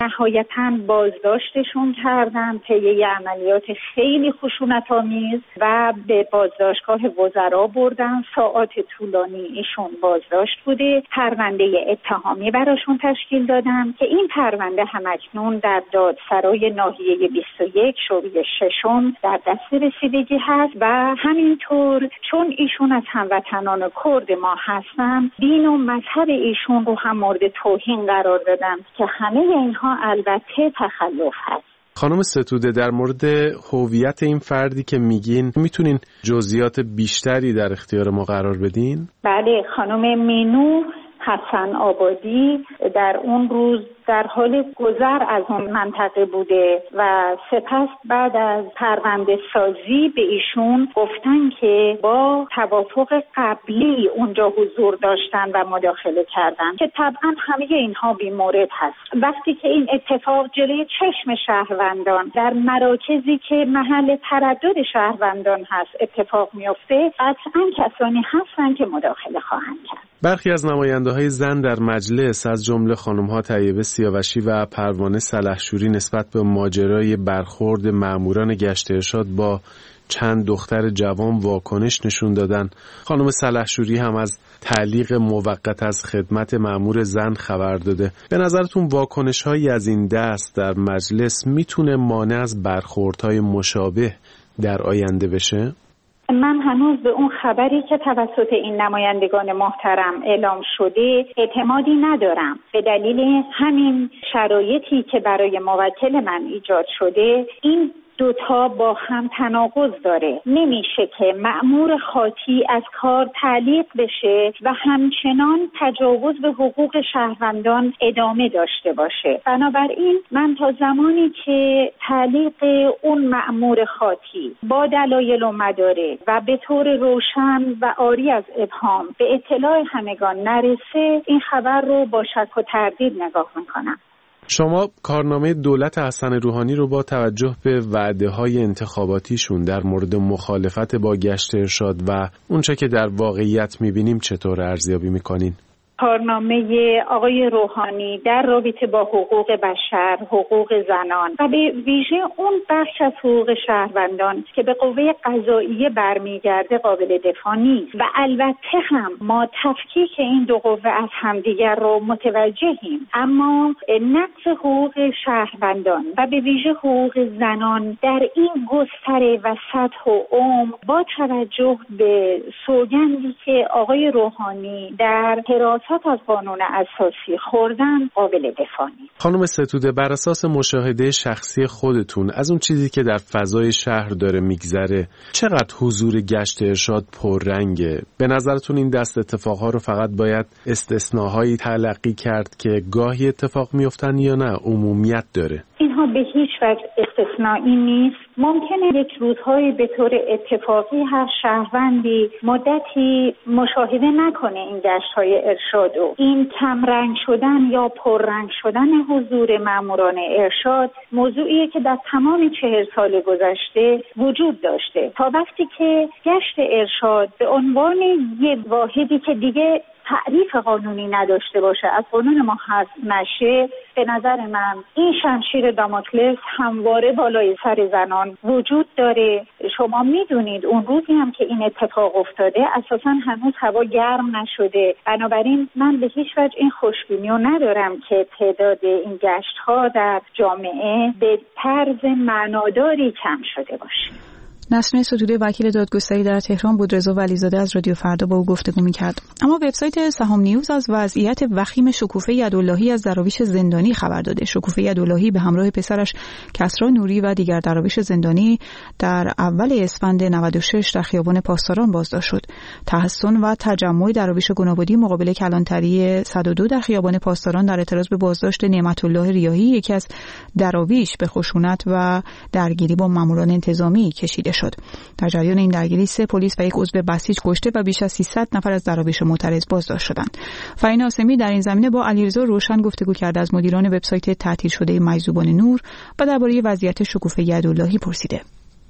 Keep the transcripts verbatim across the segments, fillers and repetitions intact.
نهایتاً بازداشتشون کردن طی عملیات خیلی خشونت‌آمیز و به بازداشتگاه وزرا بردن. ساعات طولانی ایشون بازداشت بوده. پرونده اتهامی براشون تشکیل دادن که این پرونده همکنون در دادسرای ناحیه بیست و یک شعبه ششم در دست رسیدگی هست و همینطور چون ایشون از هموطنان کرد ما هستن، دین و مذهب ایشون رو هم مورد توهین قرار دادن که همه اینها البته تخلف هست. خانم ستوده، در مورد هویت این فردی که میگین میتونین جزئیات بیشتری در اختیار ما قرار بدین؟ بله، خانم مینو حسن آبادی در اون روز در حال گذر از اون منطقه بوده و سپس بعد از پرونده سازی به ایشون گفتن که با توافق قبلی اونجا حضور داشتن و مداخله کردن که طبعا همه اینها بی‌مورد هست. وقتی که این اتفاق جلوی چشم شهروندان در مراکزی که محل تردد شهروندان هست اتفاق میفته، قطعا کسانی هستن که مداخله خواهند کرد. برخی از نماینده‌های زن در مجلس از جمله خانم‌ها طیبه سیاوشی و پروانه سلحشوری نسبت به ماجرای برخورد ماموران گشت ارشاد با چند دختر جوان واکنش نشون دادن. خانم سلحشوری هم از تعلیق موقت از خدمت مامور زن خبر داده. به نظرتون واکنش‌هایی از این دست در مجلس میتونه مانع از برخوردهای مشابه در آینده بشه؟ من هنوز به اون خبری که توسط این نمایندگان محترم اعلام شده اعتمادی ندارم. به دلیل همین شرایطی که برای موکل من ایجاد شده، این دوتا با هم تناقض داره. نمیشه که مأمور خاطی از کار تعلیق بشه و همچنان تجاوز به حقوق شهروندان ادامه داشته باشه. بنابراین من تا زمانی که تعلیق اون مأمور خاطی با دلایل و مدارک و به طور روشن و عاری از ابهام به اطلاع همگان نرسه، این خبر رو با شک و تردید نگاه میکنم. شما کارنامه دولت حسن روحانی رو با توجه به وعده‌های انتخاباتیشون در مورد مخالفت با گشت ارشاد و اونچه که در واقعیت می‌بینیم چطور ارزیابی می‌کنین؟ کارنامه آقای روحانی در رابطه با حقوق بشر، حقوق زنان و به ویژه اون بخش از حقوق شهروندان که به قوه قضاییه برمیگرده قابل دفاع نیست و البته هم ما تفکیک این دو قوه از همدیگر رو متوجهیم، اما نقض حقوق شهروندان و به ویژه حقوق زنان در این گستره و سطح و عمق با توجه به سوگندی که آقای روحانی در حراست از قانون اساسی خوردن قابل دفاع نیست. خانم ستوده، بر اساس مشاهده شخصی خودتون از اون چیزی که در فضای شهر داره میگذره، چقدر حضور گشت ارشاد پررنگه؟ به نظرتون این دست اتفاقها رو فقط باید استثناهایی تلقی کرد که گاهی اتفاق میفتن یا نه عمومیت داره؟ اینها به هیچ وجه استثنایی نیست. ممکنه یک روزهای به طور اتفاقی هر شهروندی مدتی مشاهده نکنه این گشت‌های ارشاد و این کمرنگ شدن یا پررنگ شدن حضور ماموران ارشاد موضوعیه که در تمام چهل سال گذشته وجود داشته تا وقتی که گشت ارشاد به عنوان یک واحدی که دیگه تعریف قانونی نداشته باشه از قانون ما حذف نشه. به نظر من این شمشیر داموکلس همواره بالای سر زنان وجود داره. شما میدونید اون روزی هم که این اتفاق افتاده اساسا هنوز هوا گرم نشده. بنابراین من به هیچ وجه این خوشبینی رو ندارم که تعداد این گشت ها در جامعه به طرز معناداری کم شده باشه. نسرین ستوده وکیل دادگستری در تهران بود. رضا ولیزاده از رادیو فردا با او گفتگو می‌کرد. اما وبسایت سهام نیوز از وضعیت وخیم شکوفه یداللهی از دراویش زندانی خبر داده. شکوفه یداللهی به همراه پسرش کسری نوری و دیگر دراویش زندانی در اول اسفند نود و شش در خیابان پاسداران بازداشت شد. تحسن و تجمع دراویش گنابادی مقابل کلانتری صد و دو در خیابان پاسداران در اعتراض به بازداشت نعمت الله ریاحی یکی از دراویش به خشونت و درگیری با ماموران انتظامی کشیده شد. در جریان این درگیری سه پلیس و یک عضو بسیج کشته و بیش از سیصد نفر از دراویش معترض بازداشت شدند. فرین آسمی در این زمینه با علیرضا روشن گفتگو کرده. از مدیران وبسایت تعطیل شده مجذوبان نور و درباره وضعیت شکوفه یداللهی پرسیده.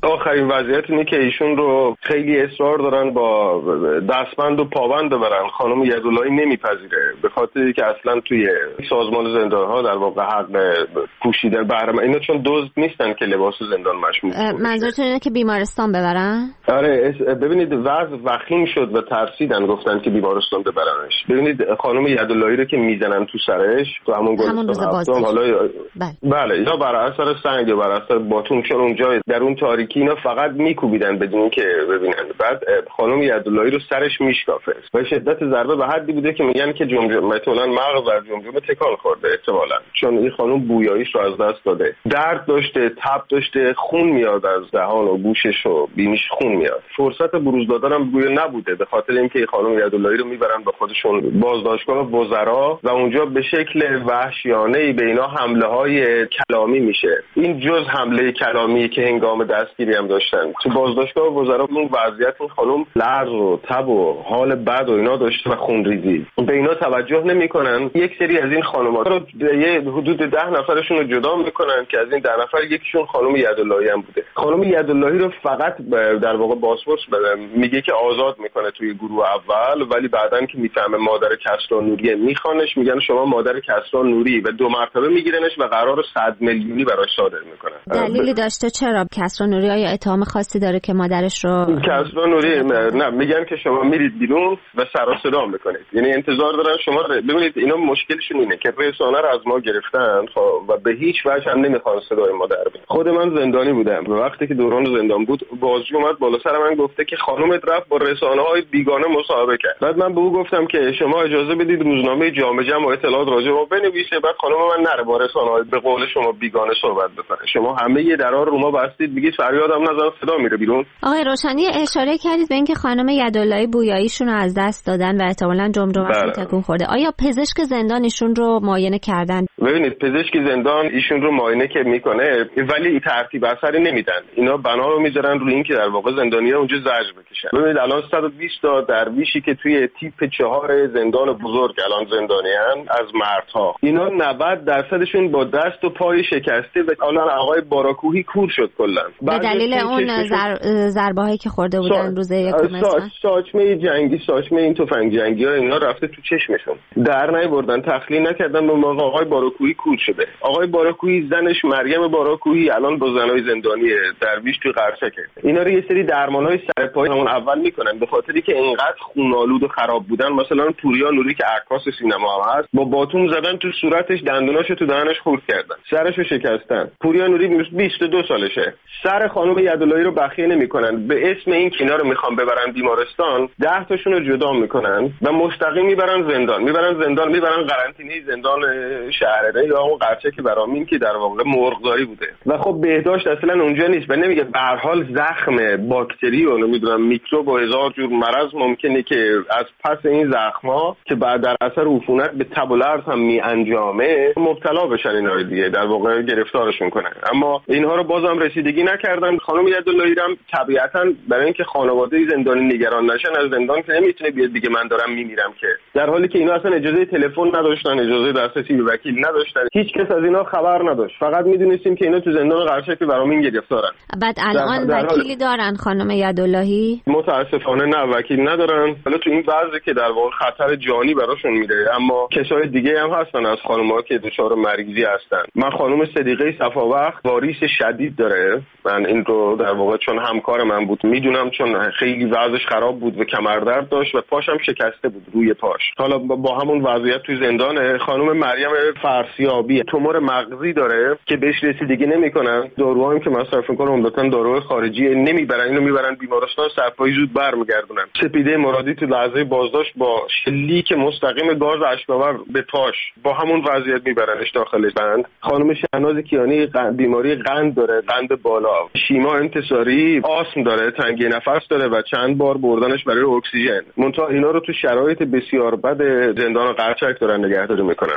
آخرین وضعیت اینه که ایشون رو خیلی اصرار دارن با دستبند و پابند ببرن. خانم یداللهی نمیپذیره به خاطر اینکه اصلا توی سازمان زندان‌ها در واقع حق پوشیدن بهره اینا چون دزد نیستن که لباس زندان مشمول. منظورتون اینه که بیمارستان ببرن؟ آره ببینید وضع وخیم شد و ترسیدن گفتن که بیمارستان ببرنش. ببینید خانم یداللهی رو که میزنن تو سرش تو همون گلستان حالا بله. بله یا بر اثر سنگ یا بر اثر باتون چون اونجا در اون تاریکی اینا فقط میکوبیدن بدون که ببینن. بعد خانم یداللهی رو سرش میشکافه و شدت ضربه به حدی بوده که میگن که جمجمه مثلا مغز و جمجمه تکان خورده احتمالاً چون این خانم بویاییش رو از دست داده. درد داشته، تب داشته، خون میاد از دهان و گوشش و بینیش خون میاد. فرصت بروز دادن هم گویا نبوده به خاطر اینکه خانم یداللهی رو میبرن به خودشون بازداشتگاه وزرا و اونجا به شکل وحشیانه‌ای به اینا حمله‌های کلامی میشه. این جز حمله کلامی که هنگام دستگیری هم داشتن. تو بازداشتگاه وزرا اون وضعیت این خانم لرز و تب و حال بد و اینا داشته و خونریزی. به اینا توجه نمیکنن. یک سری از این خانم‌ها رو یه حدود ده نفرشون رو جدا میکنن که از این ده نفر یکیشون خانم یداللهی هم بوده. خانم یداللهی رو فقط در واقع بازپرس میگه که آزاد میکنه توی گروه اول ولی بعدن که میفهمه مادر کسری نوری میخوانش میگن شما مادر کسری نوری و دو مرتبه میگیرنش و قرار صد میلیونی براش صادر میکنن. دلیلی داشته چرا کسری نوری آیا اتهام خاصی داره که مادرش رو کسری نوری نه میگن که شما میرید بیرون و سر و صدا میکنید. یعنی انتظار دارن شما ببینید اینا مشکلشون اینه که رسانه رو از ما گرفتن و به هیچ وجه هم نمیخوان صدای ما در بیاد. خود من زندانی بودم و وقتی که دوران زندان بود بازجو اومد بالا سر من گفته که خانومت رفت با رسانه‌های بیگانه مصاحبه کرد. بعد من به او گفتم که شما اجازه بدید روزنامه جامعه جمع و اطلاعات راجع به ما بنویسه. بعد خانم من نره با رسانه‌های به قول شما بیگانه صحبت بکنه. شما همه ی درا رو ما بستید میگید فریادم نزن صدا میره بیرون. آقای روشنی اشاره کردید به اینکه خانم یداللهی بویاییشون رو از دست دادن و احتمالاً جمجمه‌شون تکون خورده. آیا پزشک زندان ایشون رو معاینه کردن؟ ببینید پزشک زندان ایشون رو معاینه که میکنه ولی ترتیب اثری نمیدن. اینا بنا رو میذارن روی این که در واقع زندانی‌ها اونجا زجر بکشن. ببینید الان صد و بیست تا درویشی که توی تیپ چهار زندان بزرگ الان زندانیان از مردها اینا نود درصدشون با دست و پای شکسته و الان آقای باراکوهی کور شد کلا به دلیل اون زر... ضربه هایی که خورده بودن سا... روز یکم سا... ساچمه جنگی ساچمه این تفنگ جنگی ها اینا رفته تو چشمشون در نیاوردن تخلیه نکردن به موقع آقای باراکوهی کور شده. آقای باراکوهی زنش مریم باراکوهی الان با زنای زندانی درویش تو قرچکه. اینا رو یه سری درمان‌های سرپایی همون اول میکنن به خاطری که اینقدر خونالود و خراب بودن. مثلا پوریا نوری که عکاس سینما هم هست با باتوم زدن تو صورتش دندوناشو تو دهنش خورد کردن سرشو شکستن. پوریا نوری بیست و دو سالشه. سر خانم یداللهی رو بخیه نمیکنن به اسم این که اینا رو میخوان ببرن بیمارستان ده تاشون رو جدا میکنن و مستقیم میبرن زندان میبرن زندان میبرن قرنطینه زندان شهرره یا اون قرچک برامین که در واقع مرغداری بوده و خب بهداشت اصلا اونجا نیست و نمیگه به هر حال زخم باکتری و نمیدونم میکروب و هزار جور مرض ممکنه که از پس این زخم‌ها که بعد در اثر عفونت به تب و لرز هم می انجامه مبتلا بشن اینا دیگه در واقع گرفتارشون کنن. اما اینها رو بازم رسیدگی نکردن. خانم یداللهی هم طبیعتاً برای اینکه خانواده زندانی نگران نشن از زندان که نمیتونه بیاد دیگه من دارم میمیرم که در حالی که اینا اصلا اجازه تلفن نداشتن اجازه دسترسی به وکیل نداشتن هیچ کس از اینا خبر نداشت. فقط میدونستیم که اینا تو زندان قرچک برامین گرفتارن. بعد الان در وکیلی حال... دارن خانم یداللهی؟ متاسفانه نه وکیل ندارن. حالا تو این وضعی که در واقع خطر جانی براشون میره اما کسای دیگه هم هستن از خانم‌ها که دچار مریضی هستن. من خانم صدیقه صفاوقت واریس شدید داره. من این رو در واقع چون همکار من بود میدونم چون خیلی وضعش خراب بود و کمردرد داشت و پاشم شکسته بود روی پاش. حالا با همون وضعیت توی زندان. خانم مریم فرسیابی تومور مغزی داره که بهش رسیدگی نمیکنن. داروهایی که مصرف میکنن عمدتاً داروهای خارجی نمیبرن اینو میبرن بیمارستان سرپایی زود برمیگردونن. سپیده مرادی تو لحظه بازداشت با شلیک مستقیم گاز اشک‌آور به پاش با همون وضعیت میبرنش داخل بند. خانم شهناز کیانی بیماری قند داره قند بالا. شیما انتصاری آسم داره تنگی نفس داره و چند بار بردنش برای اکسیژن. منتها اینا رو تو شرایط بسیار بد زندان قرچک دارن نگهداری میکنن.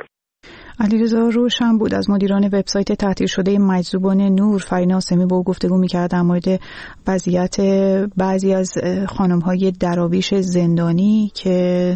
علیرضا روشن بود از مدیران وبسایت تعطیل شده مجذوبان نور. فرین قاسمی با او گفتگو می‌کرد در مورد وضعیت بعضی از خانم‌های دراویش زندانی که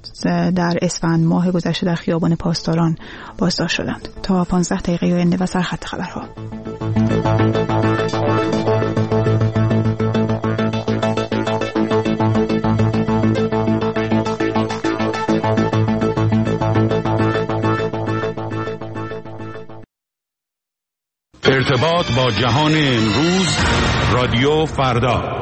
در اسفند ماه گذشته در خیابان پاسداران بازداشت شدند. تا پانزده دقیقه آینده و سرخط خبرها. ارتباط با جهان امروز، رادیو فردا.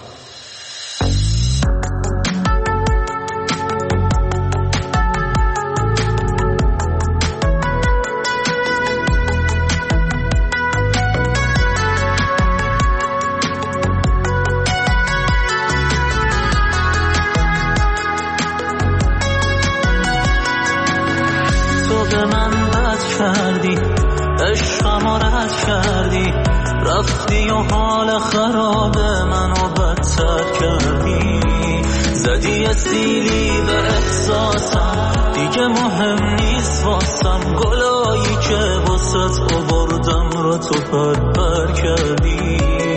تو به من بد کردی، عشقم رد کردی، رفتی و حال خراب منو بدتر کردی، زدی سیلی به احساسم، دیگه مهم نیست واسم، گلایی که واسط آوردم رو تو پرپر کردی.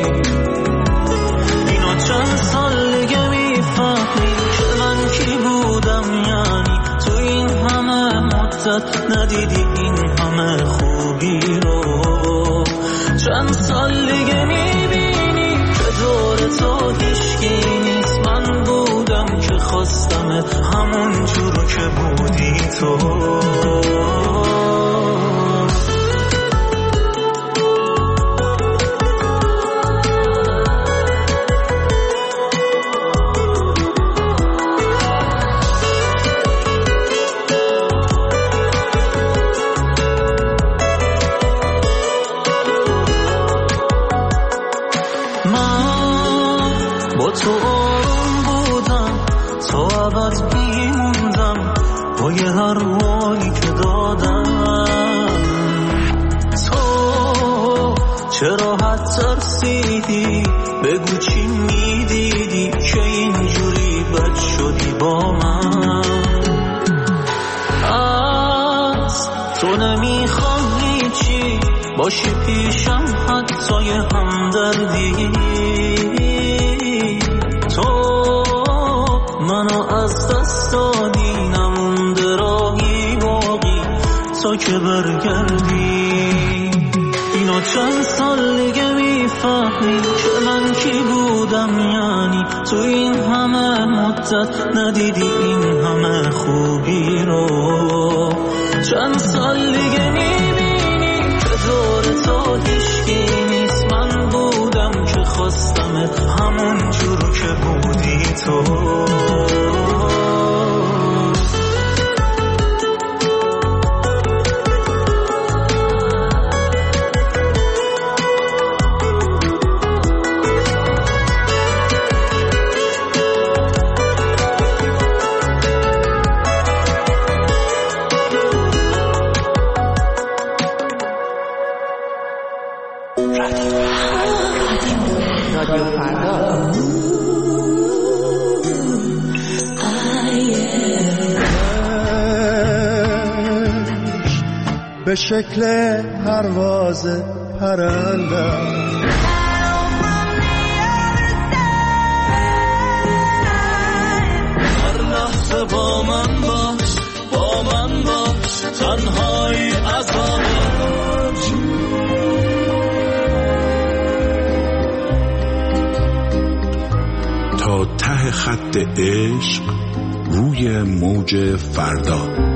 اینو چند سال دیگه میفهمی که من کی بودم، یعنی تو این همه مدت ندیدی این همه خوبی رو. چند سال دیگه میبینی که دور تو هیچکی نیست، من بودم که خواستمت همون جورو که بودی تو. تو آروم بودم، تو عبد بیموندم با یه هر حالی که دادم. تو چرا حد ترسیدی، بگو چی میدیدی که اینجوری بد شدی با من. از تو نمیخوام هیچی باشی پیشم، حتی یه همدردی. منو از دست دادی، نمونده راهی باقی تا که برگردی. اینو چند سال دیگه میفهمی که من کی بودم، یعنی تو این همه مدت ندیدی این همه خوبی رو. چند سال دیگه میبینی که دور تو هیچکی نیست، من بودم که خواستمت همون جورو که بودی تو. به شکل پرواز پرنده هر لحظه با من باش، با من باش، تنهایی عذابه. تا ته خط عشق روی موج فردا.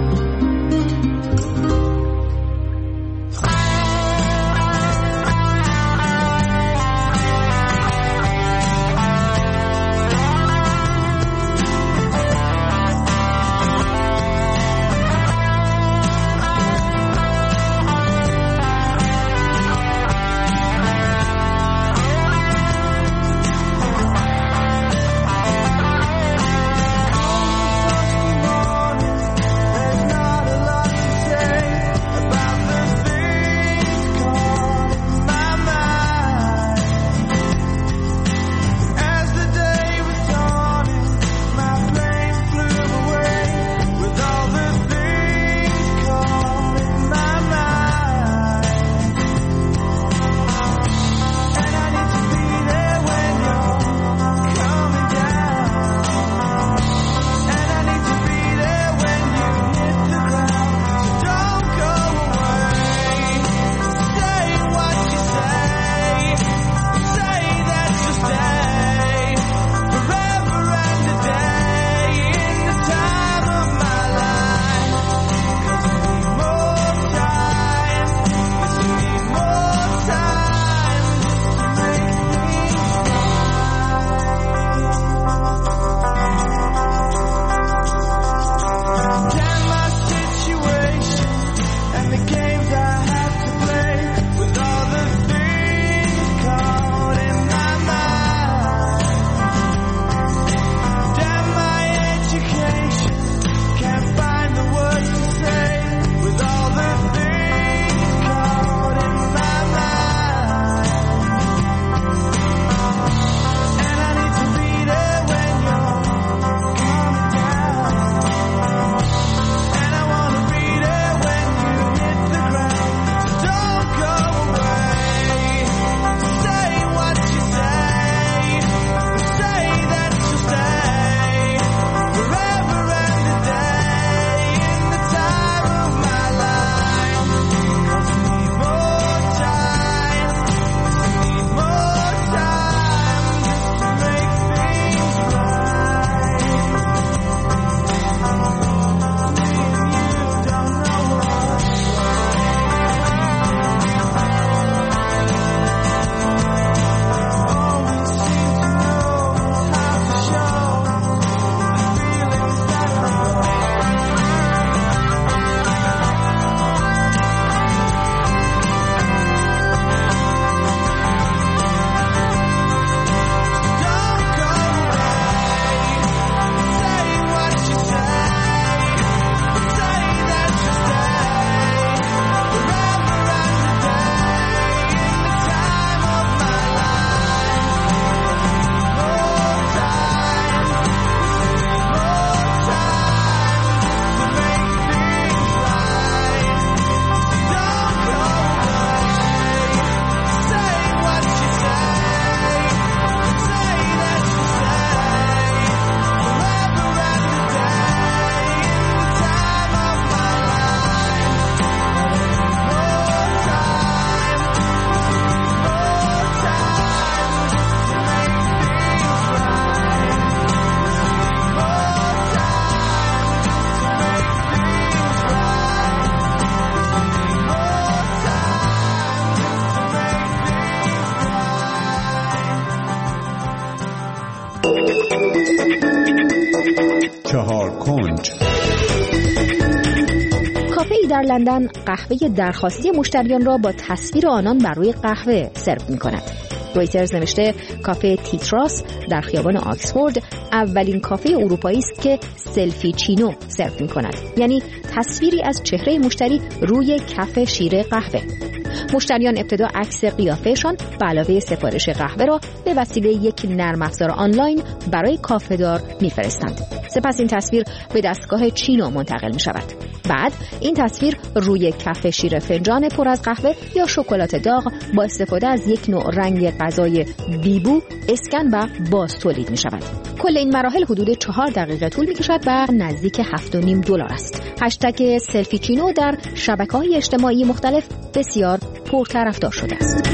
در لندن قهوه درخواستی مشتریان را با تصویر آنان بر روی قهوه سرو می‌کند. رویترز نوشته کافه تیتراس در خیابان آکسفورد اولین کافه اروپایی است که سلفی چینو سرو می‌کند، یعنی تصویری از چهره مشتری روی کف شیر قهوه. مشتریان ابتدا عکس قیافه‌شان به علاوه سفارش قهوه را به وسیله یک نرم افزار آنلاین برای کافه‌دار می‌فرستند. سپس این تصویر به دستگاه چینو منتقل می‌شود. بعد این تصویر روی کف شیر فنجان پر از قهوه یا شکلات داغ با استفاده از یک نوع رنگ غذای بیبو اسکن و باز تولید می‌شود. کل این مراحل حدود چهار دقیقه طول می‌کشد و نزدیک هفت و نیم دلار است. هشتگ سلفی چینو در شبکه‌های اجتماعی مختلف بسیار پرطرفدار شده است.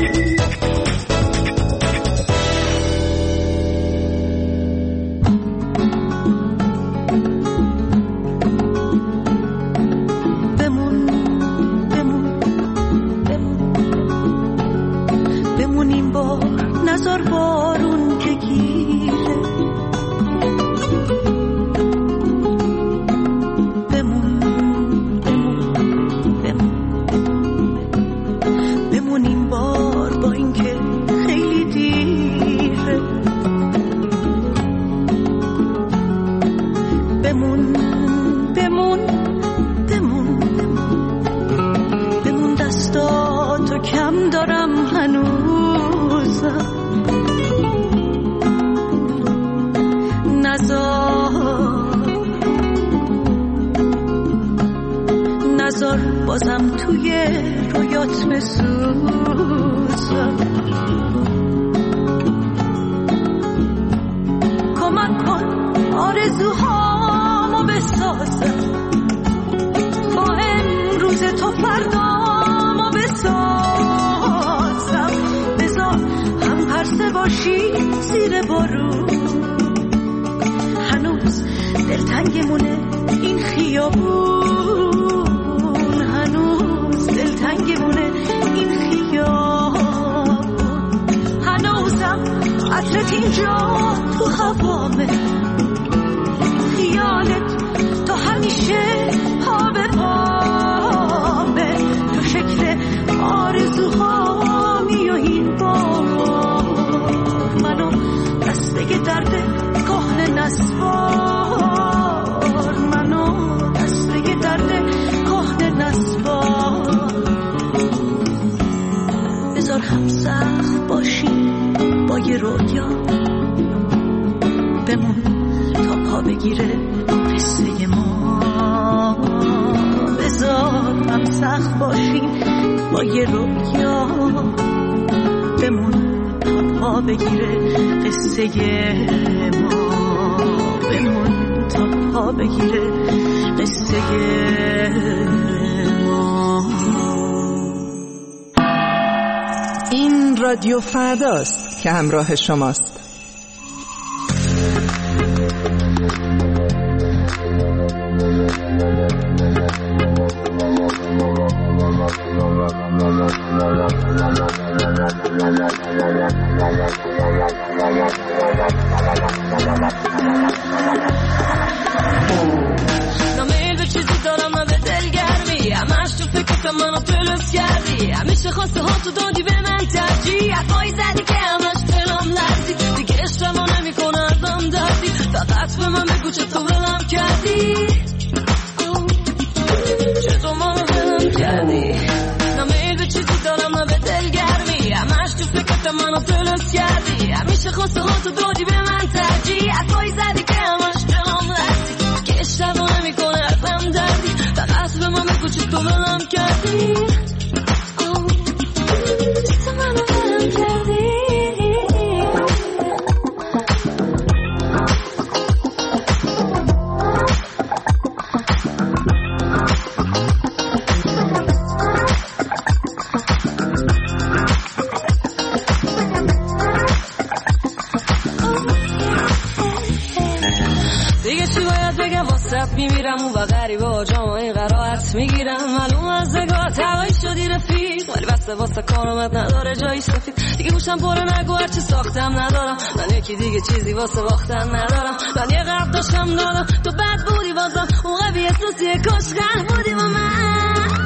بازم توی رویات بسوزم، کمک کن آرزوهامو بسازم، با امروز تو فردامو بسازم، بذار هم پرسه باشی زیر بارون، هنوز دلتنگمونه این خیابون، هنوز دلتنگمونه این خیابون، هنوزم عطرت اینجا تو هوامه، خیالت تو همیشه پا به پامه، تو شکل آرزوهامی و این بار منو دسته درد کهنه نسوار، منو دسته درد کهنه نسوار، بذار هم سخت باشی با یه رویا، بمون تا پا بگیره قصه ما، بذار هم سخت باشی با یه رویا، بمون تا پا بگیره قصه ما، بمون تا پا بگیره قصه ما. این رادیو فرداست که همراه شماست. نمیل به چیزی دارم من به دلگرمی، همش تو فکرت منو پلوس کردی، همیشه خواسته ها تو دادی به من ترجیح، حرفایی زدی که همش دلم لرزی، دیگه اشتباه نمی کنه ازم دردی، فقط به من بگو چطور ولم کردی، چطور منو ولم کردی. نمیل به چیزی دارم من به دلگرمی، همش تو فکرت منو پلوس کردی، همیشه خواسته ها تو دادی به من ترجیح، حرفایی زدی که همش دلم لرزی، دیگه اشتباه نمی کنه ازم دردی، فقط به من بگو چطور ولم کردی، چطور منو ولم کردی. دیگه چی باید بگم واسط میمیرم اون و غریبه ها جامعه قرارت میگیرم، معلوم از نگاه توایی شدی رفیق، ولی بسته واسه کارامت نداره جایی سفید، دیگه گوشم پره نگو هرچی ساختم ندارم، من یکی دیگه چیزی واسه باختن ندارم، من یه قرد داشتم دادم تو بد بودی بازم اون قوی احساسیه کاش غر بودی با من.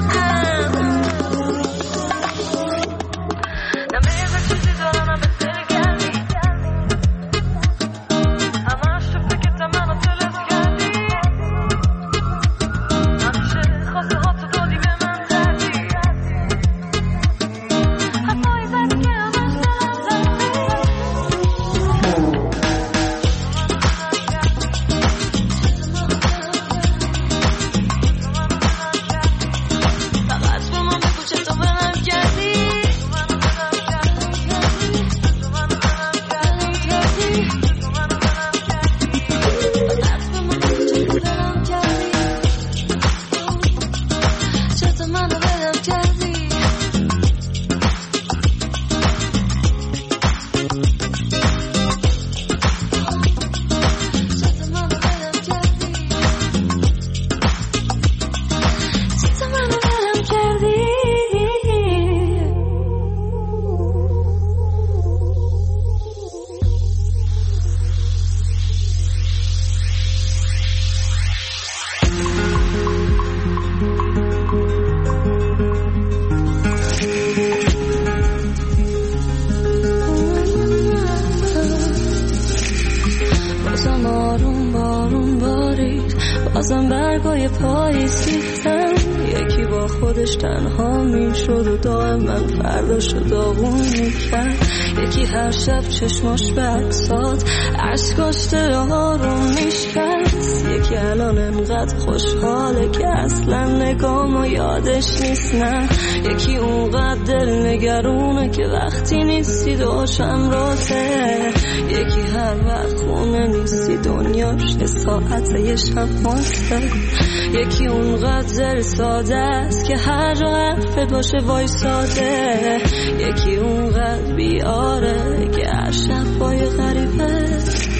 پای سیختن. یکی با خودش تنها میشد و دائم من فرداشو داغون میکرد. یکی هر شب چشماش به عکسات عشقاش دلها رو میشکست. یکی الان انقدر خوشحاله که اصلا نگامو یادش نیست. نه یکی اونقدر دل نگرونه که وقتی نیستی دوشم راته. یکی هر وقت خونه نیستی دنیاش یه ساعته یه شب ماسته. یکی اونقدر ساده است که هر جا حرفت باشه وایساده. یکی اونقدر بیاره که هر شب با یه غریبه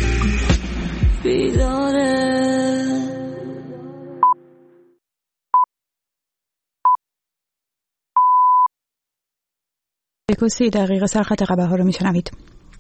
بیداره. یک و سی دقیقه سرخط خبرها رو میشنوید.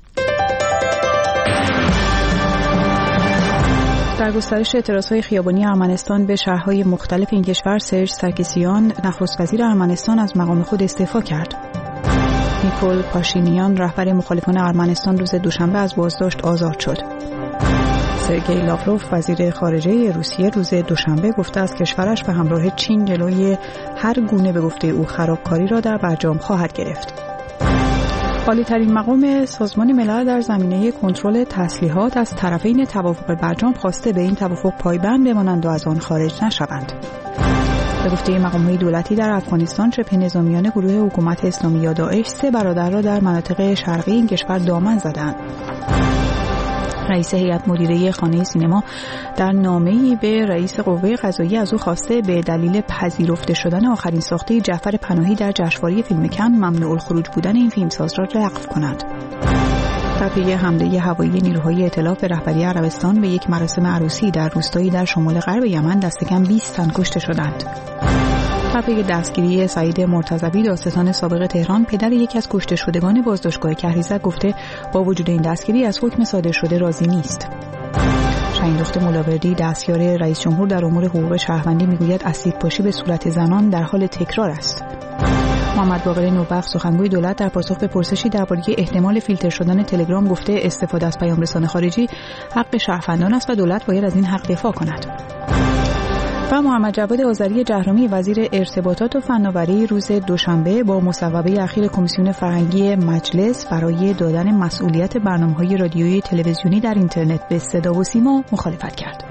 در گسترش اعتراضهای خیابانی ارمنستان به شهرهای مختلف این کشور، سرژ سرکسیان نخست وزیر ارمنستان از مقام خود استعفا کرد. نیکول پاشینیان رهبر مخالفان ارمنستان روز دوشنبه از بازداشت آزاد شد. سرگئی لاوروف وزیر خارجه روسیه روز دوشنبه گفته است کشورش به همراه چین جلوی هر گونه به گفته او خرابکاری را در برجام خواهد گرفت. عالی‌ترین مقام سازمان ملل در زمینه کنترل تسلیحات از طرفین توافق برجام خواسته به این توافق پایبند بمانند و از آن خارج نشوند. به گفته مقام‌های دولتی در افغانستان، شبه نظامیان گروه حکومت اسلامی یا داعش سه برادر را در مناطق شرقی این کشور دامن زدند. رئیس هیئت مدیره خانه سینما در نامه‌ای به رئیس قوه قضاییه از او خواسته به دلیل پذیرفته شدن آخرین ساخته جعفر پناهی در جشنواره فیلم کن ممنوع الخروج بودن این فیلمساز را لغو کند. در پی حمله هوایی نیروهای ائتلاف به رهبری عربستان به یک مراسم عروسی در روستایی در شمال غرب یمن دست کم بیست تن کشته شدند. در پی دستگیری سعید مرتضوی دادستان سابق تهران، پدر یکی از کشته شدگان بازداشتگاه کهریزک گفته با وجود این دستگیری از حکم صادر شده راضی نیست. شاهین دخت مولاوردی دستیار رئیس جمهور در امور حقوق شهروندی میگوید اسیدپاشی به صورت زنان در حال تکرار است. محمد باقر نوبخت سخنگوی دولت در پاسخ به پرسشی درباره احتمال فیلتر شدن تلگرام گفته استفاده از پیام‌رسان خارجی حق شهروندان است و دولت باید از این حق دفاع کند. و محمد جواد آذری جهرمی وزیر ارتباطات و فناوری روز دوشنبه با مصوبه اخیر کمیسیون فرهنگی مجلس برای دادن مسئولیت برنامه‌های رادیویی تلویزیونی در اینترنت به صدا و سیما مخالفت کرد.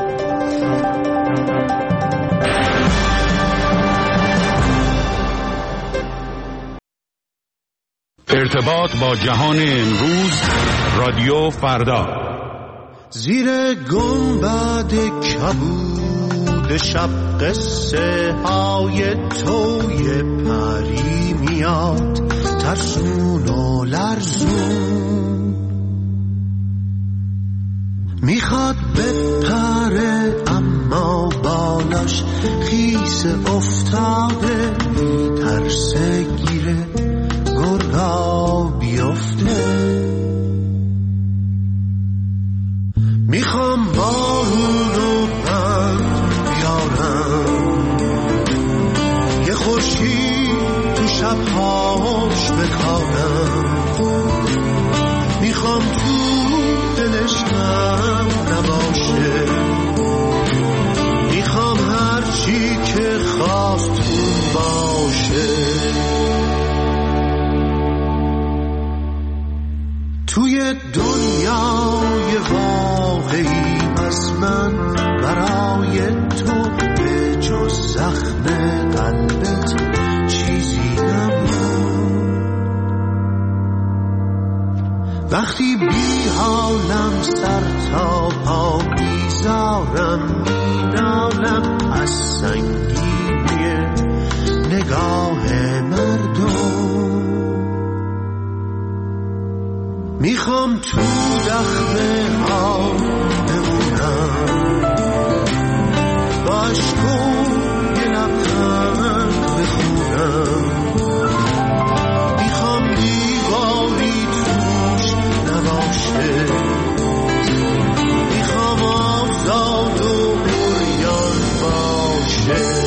ارتباط با جهان امروز، رادیو فردا. زیر گنبد کبود شب قصه های توی پری میاد، ترسون و لرزون میخواد بپره اما بالاش خیس افتاده، ترسه گیره گرگا بیفته. میخوام بارونو بند بیارم، یه خورشید تو شبهاش بکارم. میخوام تو دلش غم نباشه، میخوام هرچی که خواست اون باشه. توی دنیای واقعی از من برای تو به جز زخم قلبت چیزی نمون. وقتی بی حالم سر تا پا بیزارم مینالم از سنگینی نگاه مردم. میخوام تو دخمه ها بمونم، با عشقو یه لبخند بخونم. میخوام دیواری توش نباشه، میخوام آزاد و عریان باشه.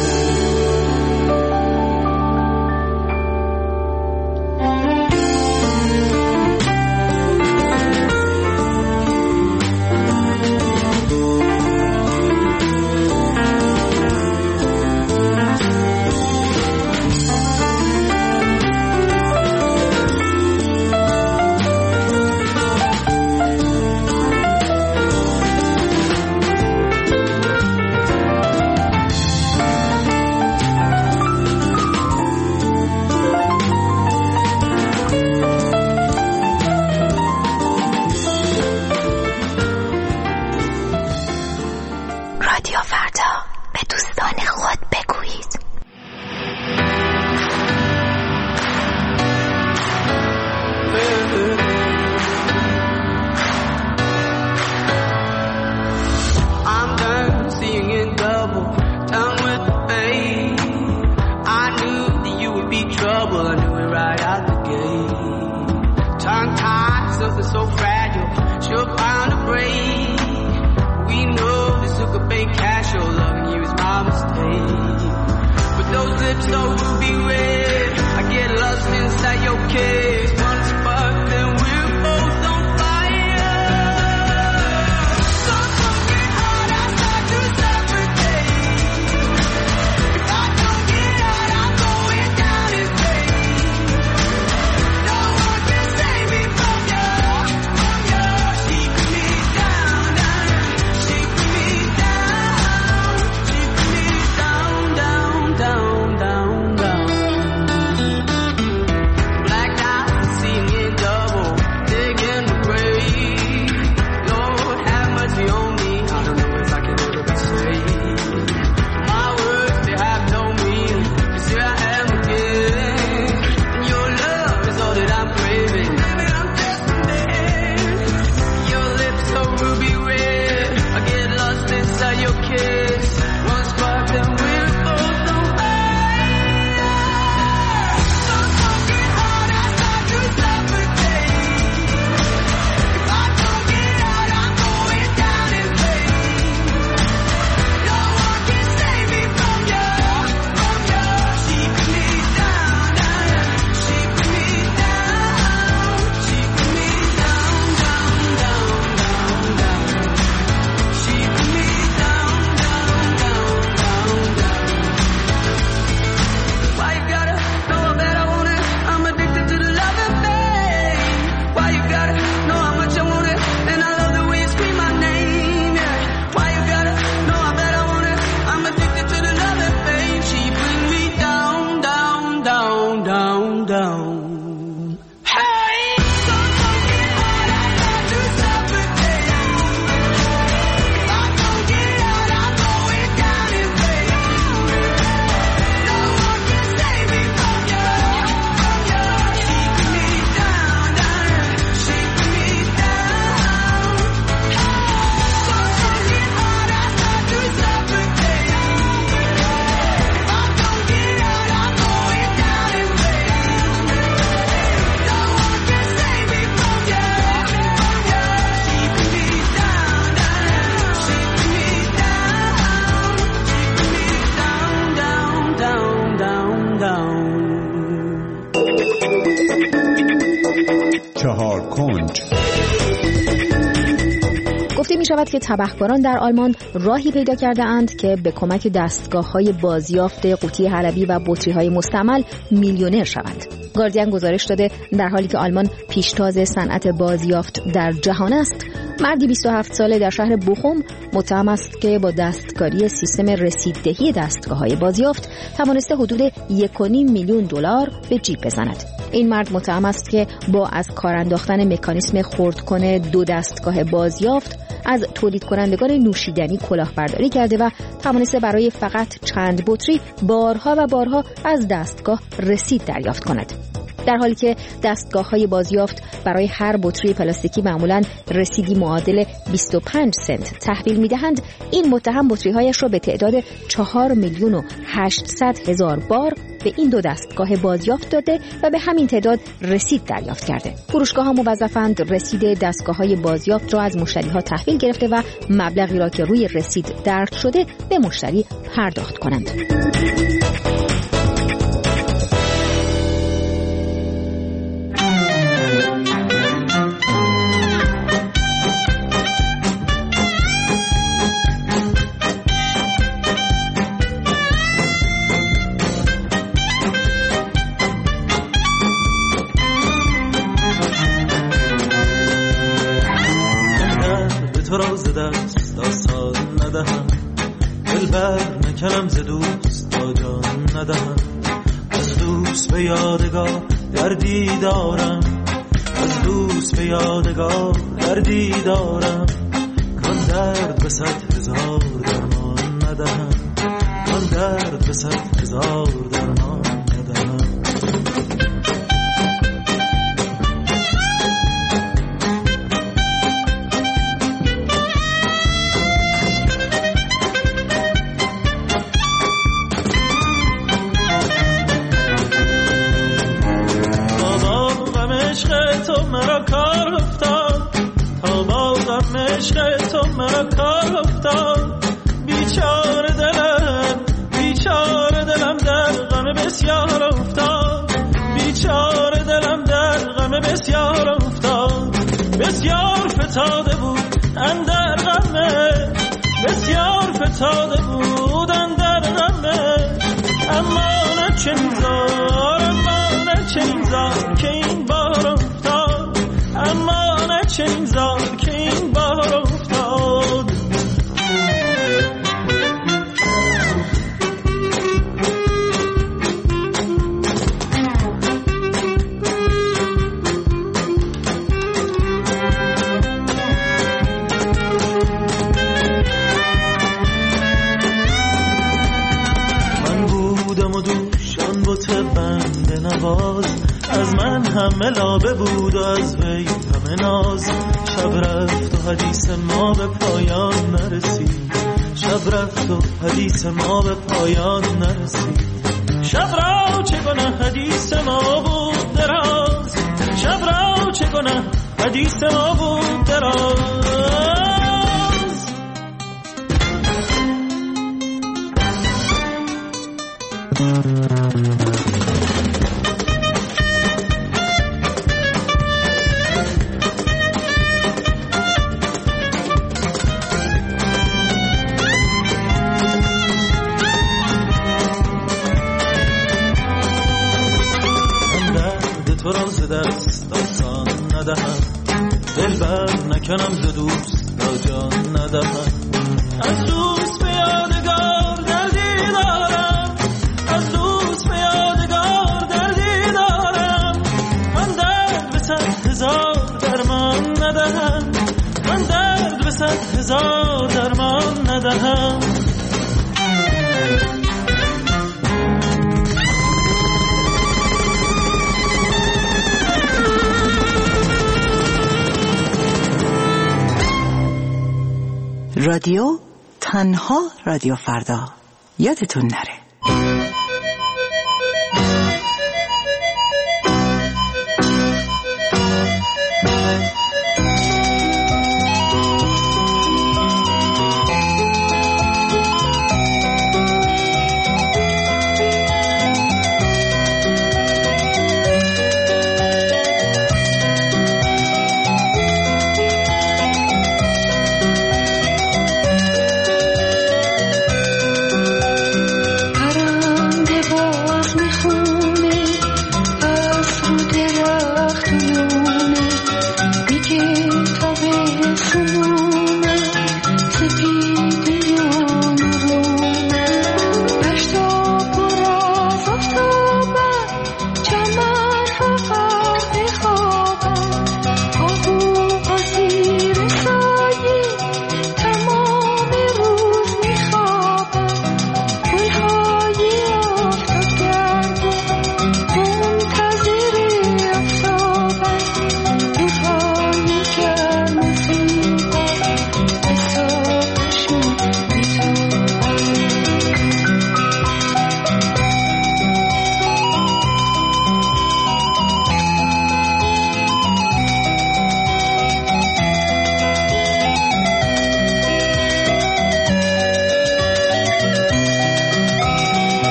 is so fragile. She'll find a break. We know this took a big cash. Your loving you is my mistake. But those lips so ruby red, I get lost inside your kiss. One spark, then we're both on fire. So don't get hard, I start to suffocate. If I don't get out, I'm going down in flames. No one can save me from you, from you. She put me down, down. She put me down. She put me down, down, down, down, down. Black eyes seeing double, digging the grave. Lord have mercy on me. I don't know if I can ever be saved. My words, they have no meaning. 'Cause here I am again, and your love is all that I'm craving. Baby, I'm desperate. Your lips so ruby red, I get lost inside your kiss. One spark, then we're both on fire. So don't get hard, I start to suffocate. If I don't get out, I'm going down in flames. No one can save me from you, from you. She put me down, down. She put me down. She put me down, down, down, down, down. She put me down, down, down, down, down. Why you gotta know how bad I want it? I'm addicted to the love and pain. Why you gotta know how much I want it? And I love the way you scream my name, yeah. Why you gotta know how bad I want it? I'm addicted to the love and pain. She bring me down, down, down, down, down. Hey! So don't get hard, I start to suffocate. If I don't get out, I'm going down in flames. No one can save me from you, from you. She put me down, down. She put me down. So don't get hard, I start to suffocate. If I don't get out, I'm going down in flames. No one can save me from you, from you. She put me down, down. She put me down. She put me down, down, down, down, down. چهار کنج. گفته می شود که تبهکاران در آلمان راهی پیدا کرده اند که به کمک دستگاه‌های بازیافت قوطی حلبی و بطری‌های مستعمل میلیونر شوند. گاردین گزارش داده در حالی که آلمان پیشتاز صنعت بازیافت در جهان است، مردی بیست و هفت ساله در شهر بوخوم متهم است که با دستکاری سیستم رسیددهی دستگاه‌های بازیافت توانسته حدود یک و نیم میلیون دلار به جیب بزند. این مرد متهم است که با از کار انداختن مکانیسم خردکن دو دستگاه بازیافت از تولید کنندگان نوشیدنی کلاهبرداری کرده و توانسته برای فقط چند بطری بارها و بارها از دستگاه رسید دریافت کند. در حالی که دستگاه‌های بازیافت برای هر بطری پلاستیکی معمولاً رسیدی معادل بیست و پنج سنت تحویل می‌دهند، این متهم بطری‌هایش را به تعداد چهار میلیون و هشتصد هزار بار به این دو دستگاه بازیافت داده و به همین تعداد رسید دریافت کرده. فروشگاه‌ها موظفند رسید دستگاه‌های بازیافت را از مشتری‌ها تحویل گرفته و مبلغی را که روی رسید درج شده به مشتری پرداخت کنند. نکنم ز دوست تا جان ندهم، از دوست به یادگار دردی دارم، از دوست به یادگار دردی دارم، کان درد به صد هزار درمان ندهم، کان درد به صد هزار درمان ندهم. تو تو مرا کار افتاد، تا با غم عشق تو مرا کار افتاد. بیچاره دلم بیچاره دلم در غم بسیار افتاد، بیچاره دلم در غم بسیار افتاد. بسیار فتاده بود اندر غمه، بسیار فتاده بود اندر غمه. اما نه چنین زار، اما نه چنین زار که این بار افتاد، اما نه چنین زار که این بار افتاد. از من همه لابه بود و از وی همه ناز. شب رفت و حدیث ما به پایان نرسید، شب رفت و حدیث ما به پایان نرسید. شب را چه گناه حدیث ما بود دراز، شب را چه گناه حدیث ما بود دراز. تو را ز دست آسان ندهم، دل بر نکنم ز دوست را جان ندهم. از دوست به یادگار دردی دارم، از دوست به یادگار دردی دارم. من درد به صد هزار درمان ندهم، من درد به صد هزار درمان ندهم. رادیو تنها رادیو فردا، یادتون نره.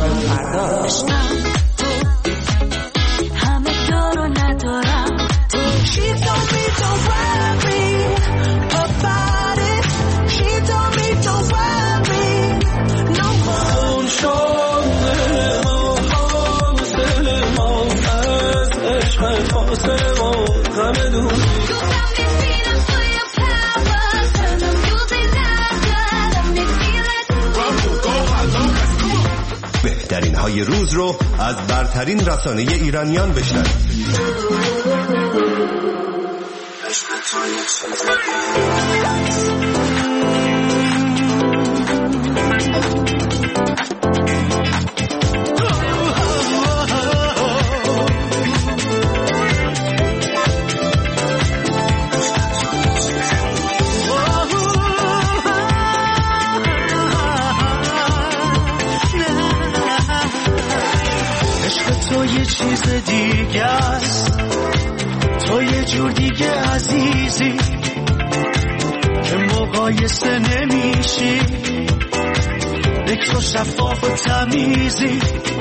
فردا. همه دارو ندارم تو. She told me don't worry about it. She told me don't worry no more. اون شامل ما حاصل ما از عشق فاصله ما همه دور. بهترین های روز رو از برترین رسانه ایرانیان بشنوید. تو یه چیز دیگه است، تو یه جور دیگه عزیزی که مقایسه نمیشی، یک تو شفاف و تمیزی.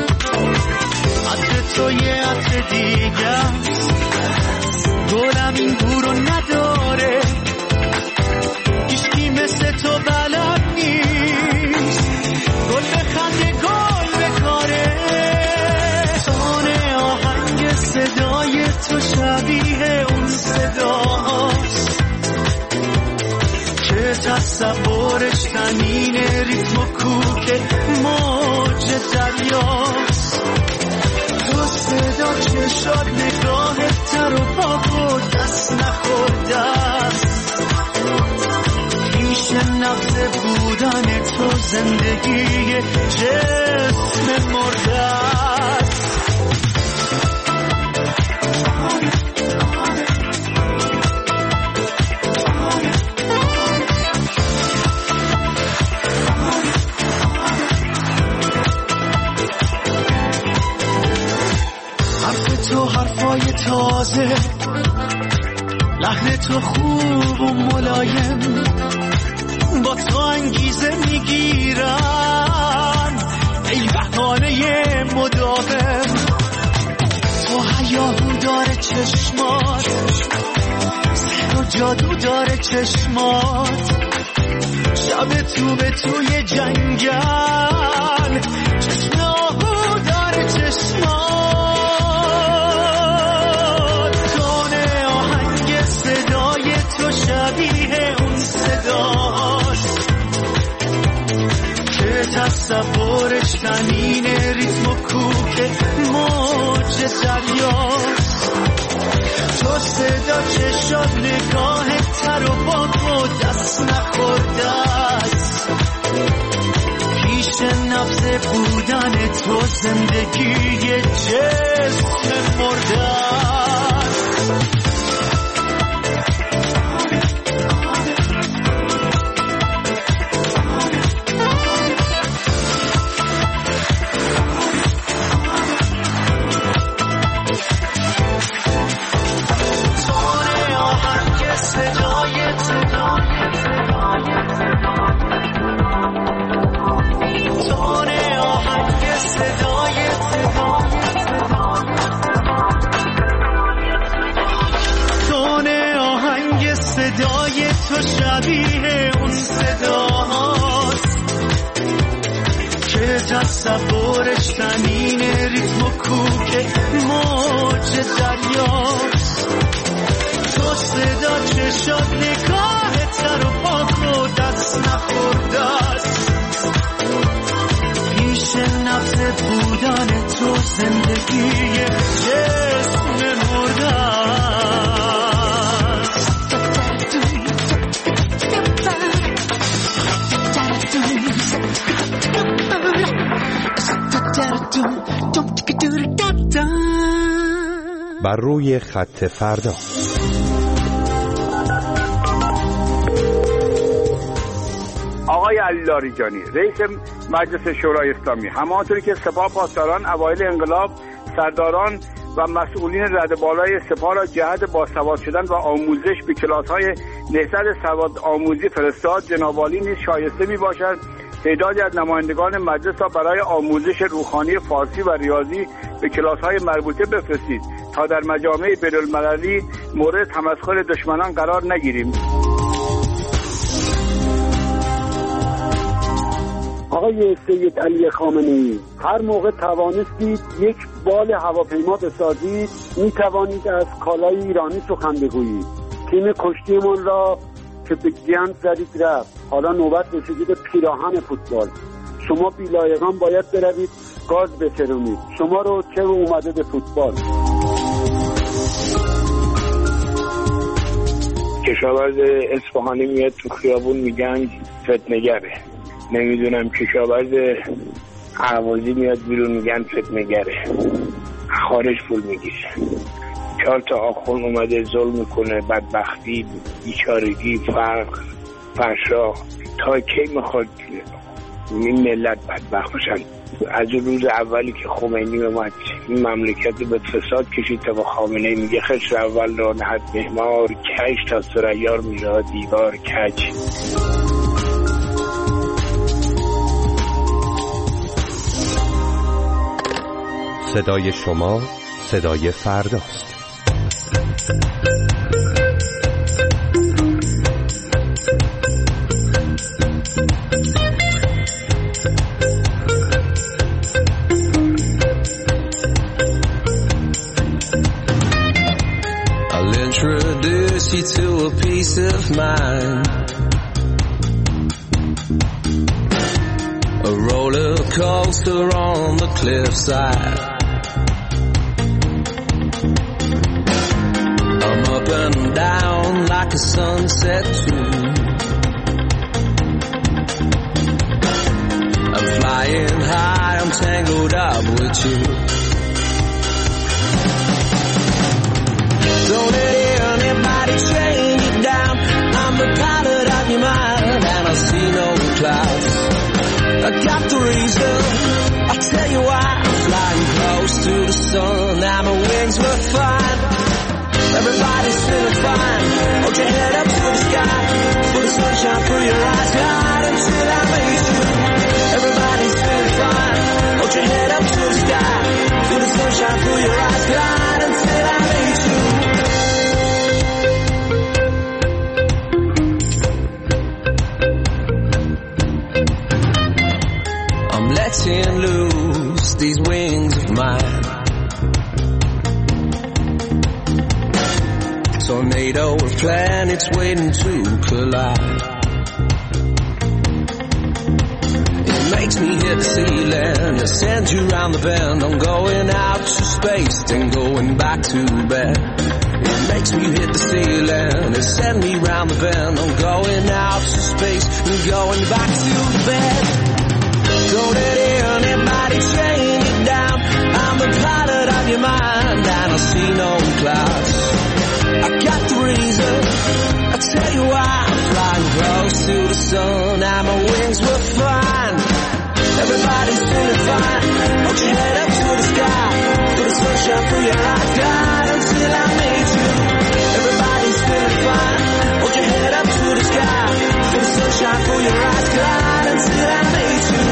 عطر تو یه عطر دیگه است، گلم این گورو نداره، هیچکی مثل تو بلد نیست، گل بخنده گل بکاره. صدای تو شبیه اون صداست که تصورش تنین ریتم و کوک موج دریاست. تو صدا چشات نگاهت تر و پاک و دست نخورده است، پیش نبض بودن تو زندگی جسم مرده است. تو حرفای تازه، لحن تو خوب و ملایم، با تو انگیزه میگیرن ای بهانه مداوم. تو هیاهو داره چشمات، سحر و جادو داره چشمات، شب تو به توی جنگل، چشم آهو داره چشمات. شبیه اون صداست که تصورش تنین ریتم و کوک موج دریاست. تو صدا چشات نگاه تر و پاک و دست نخورده است، پیش نبض بودن تو زندگی جسم مرده است. تو شبیه اون صداست که تصورش تنین ریتم و کوک موج دریاست. تو صدا چشات نگاه تر و پاک و دست نخورده است، پیش نبض بودن تو زندگی جسم مرده است. بر روی خط فردا. آقای علی لاریجانی رئیس مجلس شورای اسلامی، همانطوری که سپاه پاسداران اوایل انقلاب سرداران و مسئولین رده بالای سپاه را جهت باسواد شدن و آموزش به کلاس‌های نهضت سواد آموزی فرستاد، جناب عالی نیز شایسته می‌باشد تعدادی از نمایندگان مجلس را برای آموزش روحانی فارسی و ریاضی به کلاس‌های مربوطه بفرستید تا در مجامع بین‌المللی مورد تمسخر دشمنان قرار نگیریم. آقای سید علی خامنه‌ای، هر موقع توانستید یک بال هواپیما بسازید می توانید از کالای ایرانی سخن بگویید. تیم کشتیمان را که به گند زدید رفت، حالا نوبت رسیده به پیراهن فوتبال. شما بی‌لایقان باید بروید گاز بچرونید. شما رو چه اومده به فوتبال؟ کشاورز اصفهانی میاد تو خیابون میگن فتنه‌گره. نمیدونم کشاورز اهوازی میاد بیرون میگن فتنه‌گره. خارج پول میگیره. چهار تا آخون اومده ظلم میکنه، بدبختی، بیچارگی، فرق، فحشا. تا کی میخواد این ملت بدبخت باشن؟ از روز اولی که خمینی اومد این مملکت به فساد کشید تا با خامنه‌ای میگه خشت اول را نهد مهمار کش تا سریار میره دیوار کج. صدای شما صدای فرداست. I'll introduce you to a peace of mind, a roller coaster on the cliffside. I'm up and down like a sunset tune. I'm flying high, I'm tangled up with you. Don't let anybody chain you down. I'm the pilot of your mind and I see no clouds. I got the reason, I'll tell you why. I'm flying close to the sun and my wings were fine. Everybody's feeling fine. Hold your head up to the sky. Put the sunshine through your eyes. Glide until I meet you. Everybody's feeling fine. Hold your head up to the sky. Put the sunshine through your eyes. Glide until I meet you. I'm letting loose these wings of mine. Tornado of planets waiting to collide. It makes me hit the ceiling, it sends you round the bend. I'm going out to space, then going back to bed. It makes me hit the ceiling, it sends me round the bend. I'm going out to space, and going back to bed. Don't let anybody chain you down. I'm the pilot of your mind, and I see no clouds. I got the reason, I'll tell you why. I'm flying close to the sun and my wings were fine. Everybody's feeling fine. Hold your head up to the sky. Put the sunshine through your eyes. Glide until I meet you. Everybody's feeling fine. Hold your head up to the sky. Put the sunshine through your eyes. Glide until I meet you.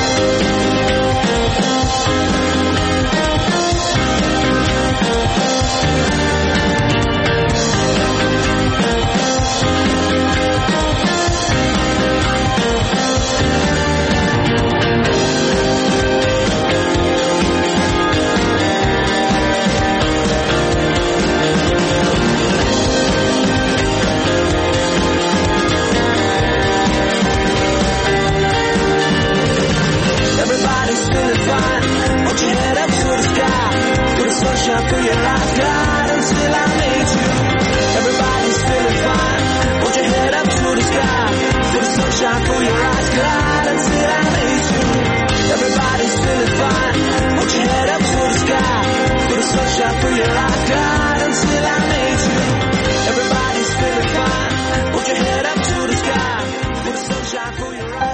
Sunshine through your eyes, glide until I meet you. Everybody's feeling fine. Hold your head up to the sky. Feel the sunshine through your eyes, glide until I meet you. Everybody's feeling fine. Hold your head up to the sky. Feel the sunshine through your eyes, glide until I meet you. Everybody's feeling fine. Hold your head up to the sky. Feel the sunshine through your eyes.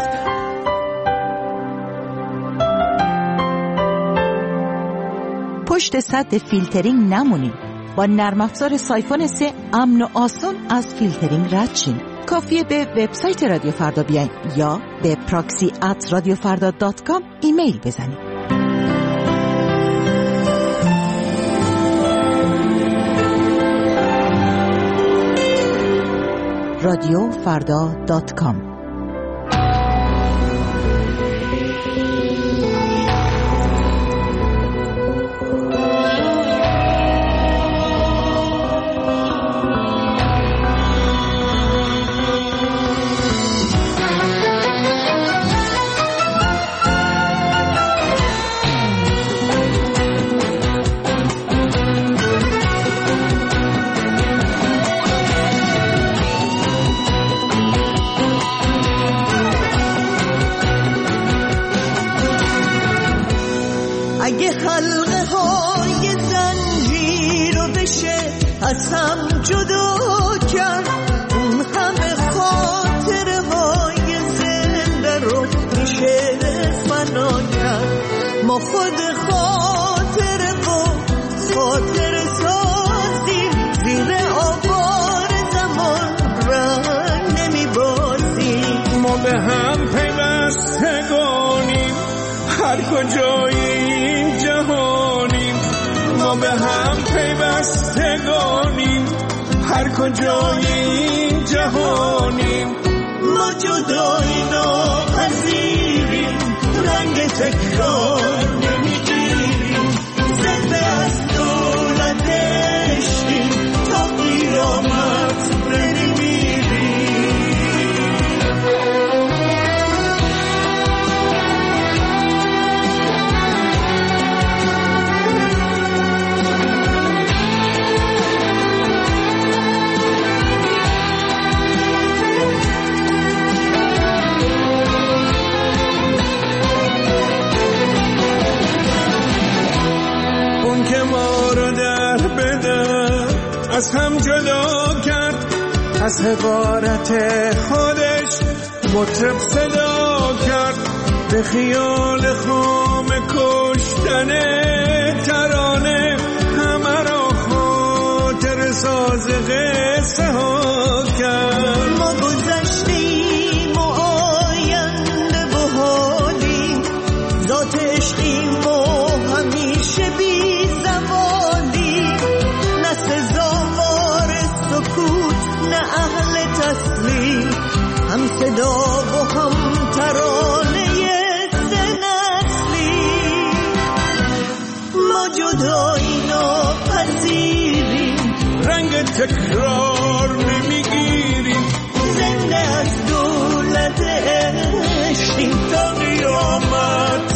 پشت سد فیلترینگ نمونید. با نرم افزار سایفون سه امن و آسان از فیلترینگ رد شین. کافیه به وبسایت رادیو فردا بیاین یا به پراکسی ات رادیو فردا دات کام ایمیل بزنید. رادیو فردا دات کام. اگه حلقه های زنجیر رو بشه از هم جدا کرد، اون همه خاطره های زنده رو میشه فنا کرد. ما خود خاطره و خاطره سازیم، زیر آوار زمان رنگ نمیبازیم. ما به هم پیوستگانیم، هر کجایی جهانیم. ما به هم پیوستگانیم، هر کجایی جهانیم. ما جدایی ناپذیریم، رنگ تکرار نمیگیریم. زنده از دولت عشقیم، تا قیامت نمیمیریم. از هم جدا کرد، از حقارت خودش مطرب صدا کرد. به خیال خام کشتن ترانه همه را خاطر ساز قصه ها کرد. ما گذشتیم و آینده و حالیم، ذات عشقیم و همیشه بی زوالیم. نه سزاوار سکوت نه اهل تسلیم، هم صدا و هم ترانه سه نسلیم. ما جدایی ناپذیریم، رنگ تکرار نمیگیریم. زنده از دولت عشقیم، تا قیامت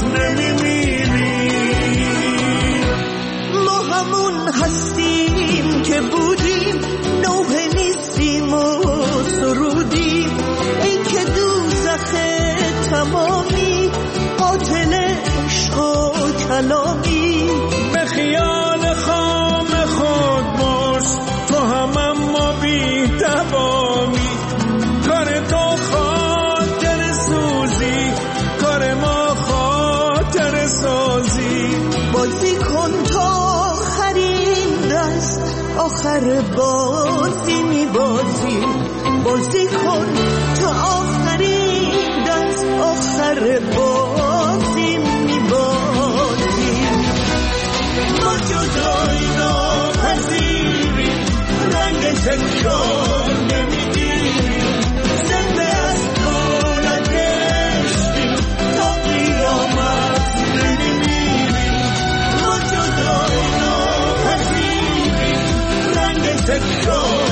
نمیمیریم. ما همون هستیم که بودیم، نوح نیستیم و سرودیم. ای که دوزخ تمامی، قاتل عشق و کلامی. به خیال خام خود باش، تو هم اما بی دوامی. کار تو خاطر سوزی، کار ما خاطر سازی. بازی کن تا آخرین دست، آخر بازی می بازی. بازی کن تا آخرین دست، آخر بازی می بازی. ما جدایی ناپذیریم، رنگ تکرار نمیگیریم. زنده از دولت عشقیم، تا قیامت نمیمیریم. ما جدایی ناپذیریم، رنگ تکرار